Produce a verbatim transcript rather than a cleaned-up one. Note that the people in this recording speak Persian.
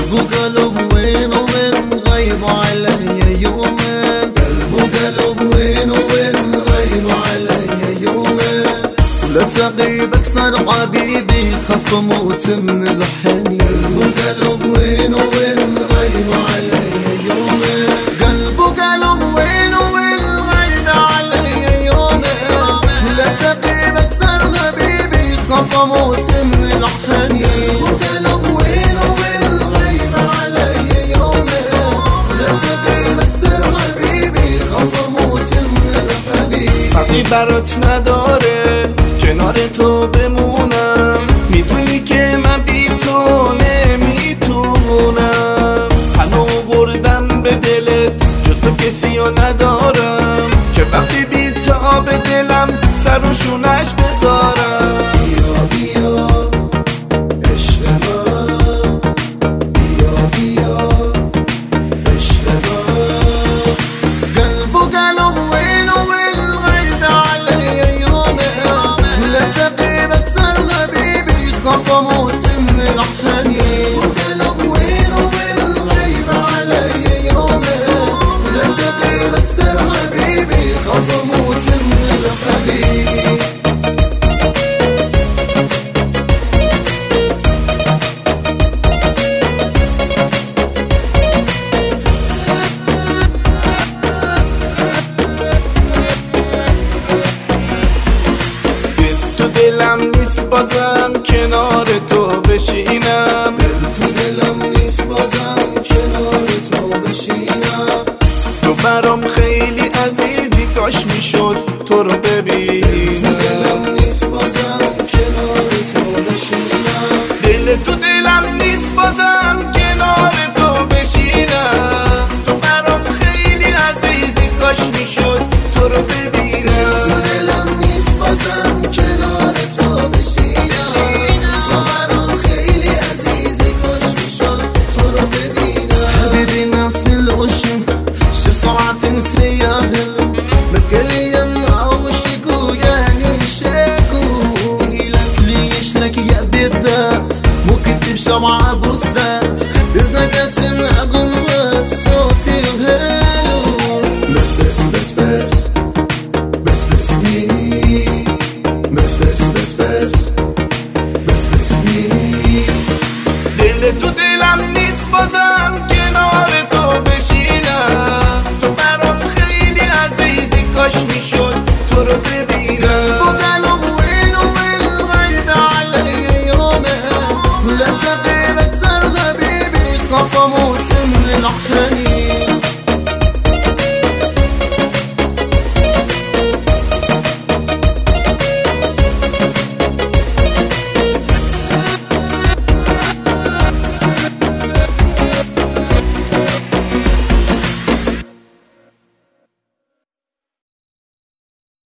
وقلب وين وين غيب علي يومين، قلب وقلب وين وين غيب علي يومين، ولا تغيب اكثر حبيبي خف موت من الحنين، وقلب وين وين غيب علي يومين، قلب وقلب وين وين غيب علي يومين، ولا تغيب اكثر حبيبي خف موت من الحنين، وقلب وين وين غيب علي يومين، ولا تغيب اكثر حبيبي خف موت من الحنين. فرقی برات نداره کنار تو بمونم، میدونی که من بی تو نمیتونم، هنو وردم به دلت جز تو کسی رو ندارم، که وقتی بی تا به دلم سر و شونش بذارم. بیا بیا عشق من، بیا بیا عشق من، قلب وقلب وين وين غيب علي يومين، لا تغيب اكثر حبيبي خاف اموت من الحنين، وقلب وين وين غيب علي يومين، لا تغيب اكثر حبيبي خاف اموت من الحنين. دلم نیست بازم کنار تو بشینم، دل تو دلم نیست بازم کنار تو بشینم، تو برام خیلی عزیزی کاش میشد تو رو ببینم، تو دلم نیست بازم کنار تو بشینم، دل تو دلم نیست بازم کنار تو بشینم، تو برام خیلی عزیزی کاش میشد تو رو ببینم، تو دلم نیست بازم کنار تو بشینم، تو برام خیلی عزیزی کاش میشد تو رو ببینم. حبيبي ناس الوشم شو سرعة سياهل متقلي معوش يعني شاكو لك ليش لك يا بدات مو كتب شمعة بوسات بإذنك يا